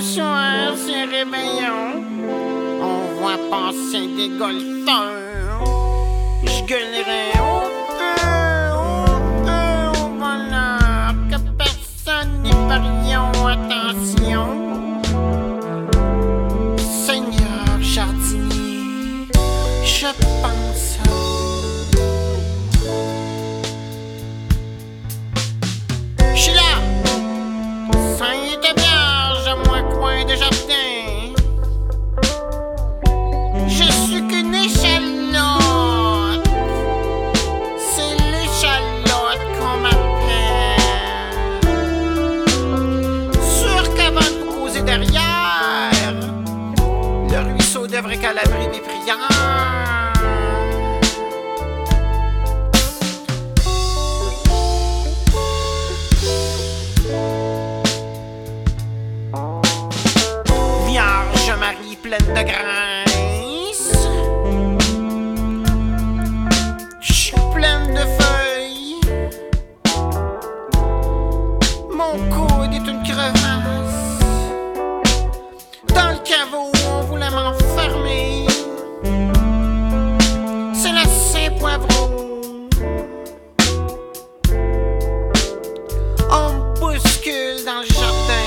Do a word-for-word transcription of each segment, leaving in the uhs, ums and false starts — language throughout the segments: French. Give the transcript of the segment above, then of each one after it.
soir, c'est réveillon. On voit passer des golfeurs. Je gueulerai au feu, au feu, au voleur, que personne n'y parion, attention. Seigneur jardinier, je pense. Je suis là, Sainte Vierge, moi coin de jardin. Je suis qu'une échalote, c'est l'échalote qu'on m'appelle. Sûr qu'avant de vous causer derrière, le ruisseau devrait calabrer mes prières. Vierge Marie pleine de grâce, je suis pleine de feuilles, mon coude est une crevasse. Dans le caveau on voulait m'enfermer, c'est la Saint-Poivreau. On me bouscule dans le jardin.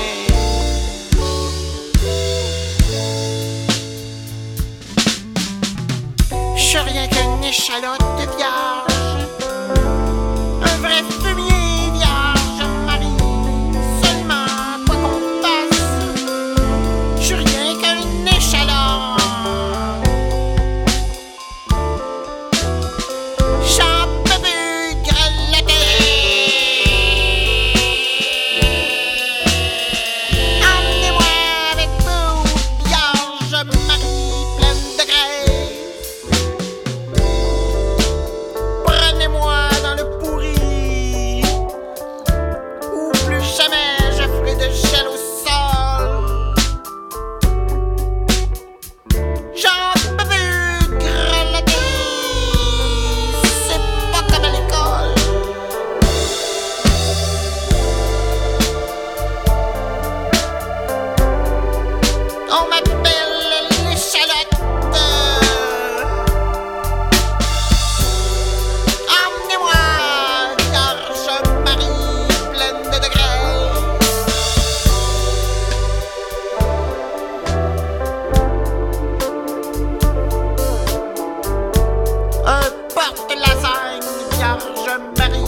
Je suis rien qu'une échalote de vierge, un vrai fumier vierge Marie, seulement quoi qu'on fasse, je suis rien qu'une échalote. J'en peux plus grelotter. Emmenez-moi avec vous, vierge Marie pleine de grâce. Prenez-moi dans le pourri, ou plus jamais je ferai de gel au sol. J'en peux plus grelotter, c'est pas comme à l'école. On m'appelle l'échalote. Emmenez-moi, Vierge Marie pleine de degrés. Un porte-lasagne, Vierge Marie